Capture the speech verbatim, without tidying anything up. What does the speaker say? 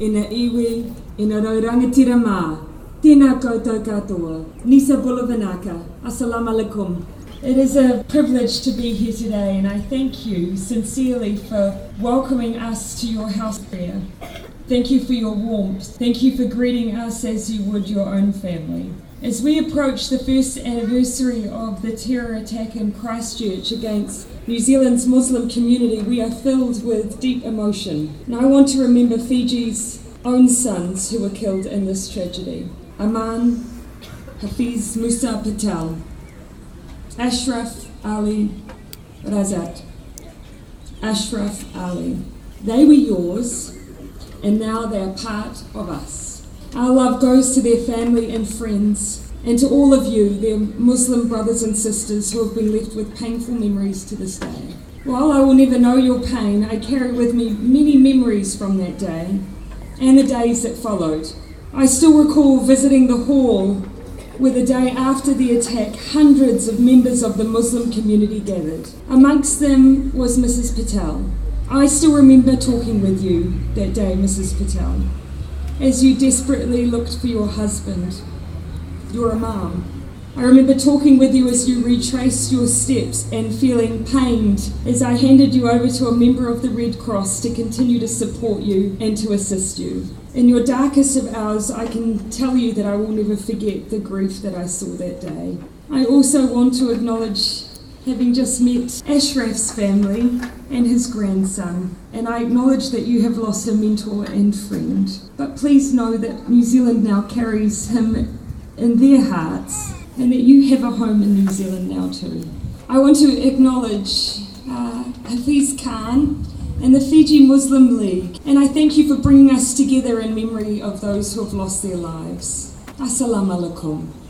ina iwi, ina raurangatira mā, tēnā koutou katoa, Nisa Bulavanaka, assalamu alaikum. It is a privilege to be here today, and I thank you sincerely for welcoming us to your house there. Thank you for your warmth. Thank you for greeting us as you would your own family. As we approach the first anniversary of the terror attack in Christchurch against New Zealand's Muslim community, we are filled with deep emotion. And I want to remember Fiji's own sons who were killed in this tragedy. Aman Hafiz Musa Patel, Ashraf Ali Razat, Ashraf Ali. They were yours, and now they are part of us. Our love goes to their family and friends, and to all of you, their Muslim brothers and sisters who have been left with painful memories to this day. While I will never know your pain, I carry with me many memories from that day and the days that followed. I still recall visiting the hall where the day after the attack, hundreds of members of the Muslim community gathered. Amongst them was Missus Patel. I still remember talking with you that day, Missus Patel, as you desperately looked for your husband, your imam. I remember talking with you as you retraced your steps and feeling pained as I handed you over to a member of the Red Cross to continue to support you and to assist you. In your darkest of hours, I can tell you that I will never forget the grief that I saw that day. I also want to acknowledge having just met Ashraf's family and his grandson, and I acknowledge that you have lost a mentor and friend. But please know that New Zealand now carries him in their hearts, and that you have a home in New Zealand now too. I want to acknowledge uh, Hafiz Khan and the Fiji Muslim League, and I thank you for bringing us together in memory of those who have lost their lives. Assalamu alaikum.